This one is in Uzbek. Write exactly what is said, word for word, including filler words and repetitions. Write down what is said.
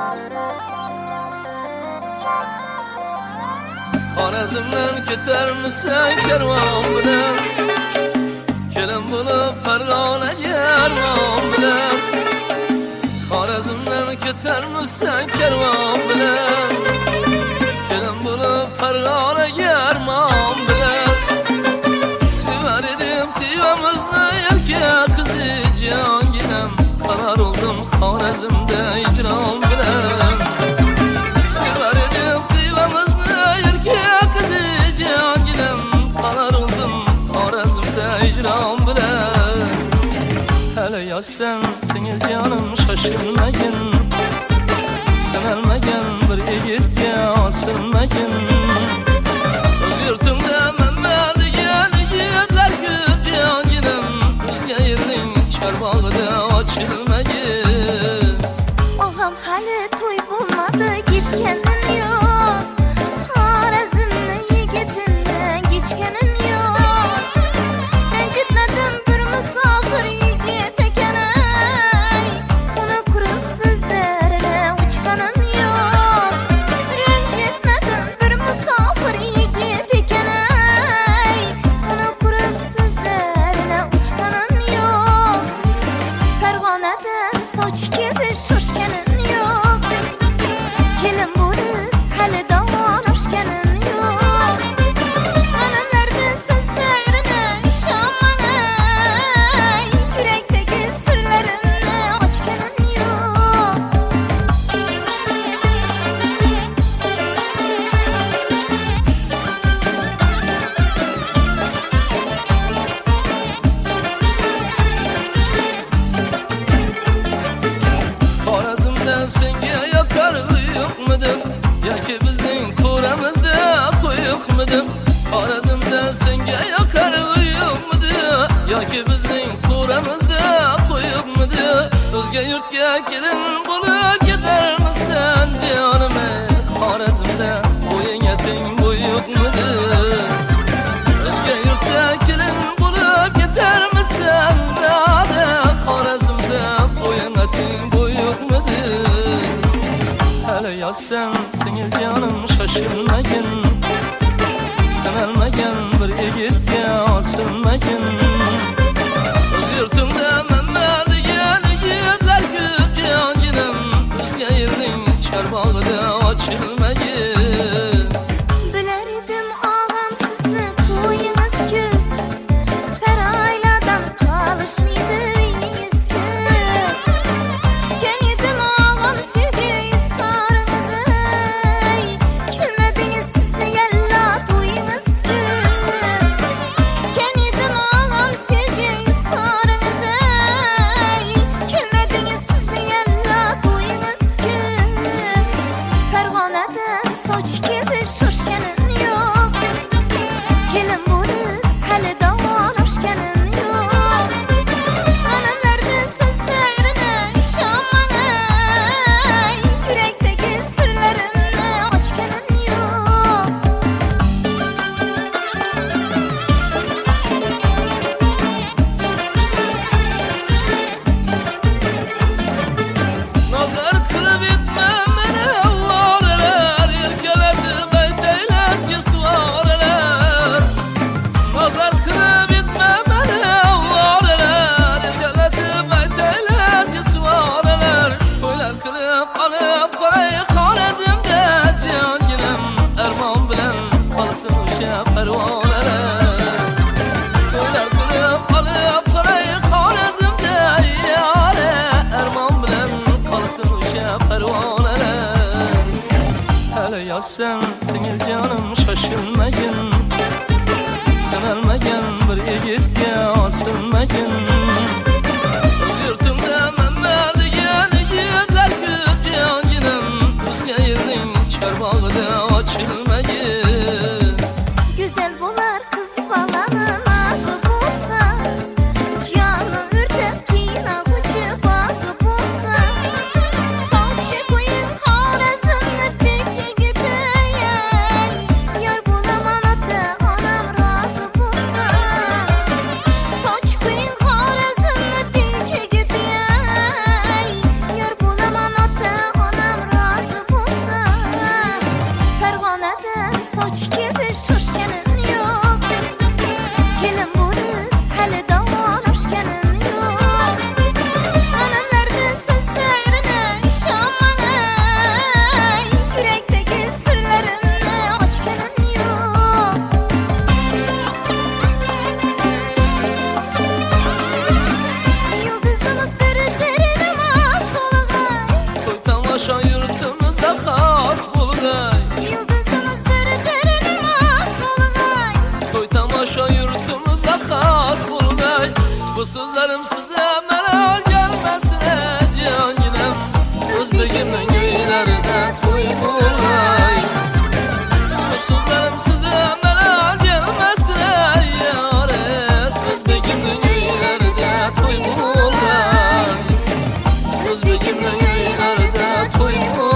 Xorazmdan ketarmisan karvon bilan, kelin bo'lib Farg'onaga armon bilan. Xorazmdan ketarmisan karvon bilan, kelin bo'lib Farg'onaga armon bilan. Sevar edim Xivamizni yelka qizi jonginam, qarar oldim Xorazmda hijron bilan. Sevar edim Xivamizni yelka qizi jonginam, qarar oldim Xorazmda hijron bilan. Hali yoshsan singil jonim shoshilmagin, sanalmagan bir yigitga osilmagin. O'z yurtimda manma degan yigitlar ko'p jonginam, o'zga yerning chorbog'ida ochilmagin. Og'am hali to'y bo'lmadi, ketganim yo'q. Xorazmni yigitindan kechganim yo'q. Ranjitmadim bir musofir yigit ekanay, uni quruq so'zlarini uchganim yo'q. Ranjitmadim bir musofir yigit ekanay, uni quruq so'zlarini uchganim yo'q. Farg'onadan soch keldi shoshganim yo'q. Kelin bo'lib hali dovon oshganim yo'q. Onamlarda so'zlarini ishonmagay, yurakdagi sirlarimni ochganim yo'q. Xorazmda senga yoqar yo'qmidim, yoki bizning ko'ramizda qo'yuqmidim. Xorazmda senga yoqar yo'qmidi, yoki bizning ko'ramizda qo'yuqmidi. O'zga yurtga kelin bo'lib ketarmisan jonim, Xorazmda bo'yinga teng bo'yuqmidi. O'zga yurtga kelin bo'lib ketarmisan dada, Xorazmda bo'yinga teng bo'yuqmidi. Hali yoshsan singil jonim shoshilmagin, sanalmagan bir yigitga osilmagin. O'z yurtimda manma degan yigitlar ko'p jonginam, o'zga yerning chorbog'ida ochilmagin. Bilar edim og'am sizni qo'yingiz ko'p, saroylardan qolishmaydi uyingiz ko'p. Kutgan edim og'am sevgi izhoringizni, kelmadingiz sizni yalla to'yingiz ko'p. Kutgan edim og'am sevgi izhoringizni, kelmadingiz sizni yalla to'yingiz ko'p. Farg'onadan soch keldi shoshganim yo'q. Kelin bo'lib hali dovon oshganim yo'q. Onamlarda so'zlarini ishonmagay, yurakdagi sirlarimni ochganim yo'q. Nazar qilib etma meni avvalalar, erkalatib aytaylazga suvoralar. Nazar qilib etma meni avvalalar, erkalatib aytaylazga suvoralar. To'ylar qilib olib qo'ray Xorazmda jonginam, armon bilan qolsin o'sha parvonalar. To'ylar qilib olib qo'ray Xorazmda yora, armon bilan qolsin o'sha parvonalar. Hali yoshsan singil jonim shoshilmagin, sanalmagan bir yigitga osilmagin. O'z yurtimda manma degan yigitlar ko'p jonginam, o'zga yerning chorbog'ida ochilmagin. Güzel bo'lar qiz bolani nozi bo'lsa, joni o'rtab qiynag'uchi bozi bo'lsa. Sochi qo'ying Xorazmni bek yigitay, yor bo'laman ota onam rozi bo'lsa. Soch qo'ying Bu sözlerim size meral gelmesin canginem. Özbekimden göylerde toy bulay. Bu sözlerim size meral gelmesin yaret. Özbekimden göylerde toy bulay. Özbekimden göylerde toy bulay.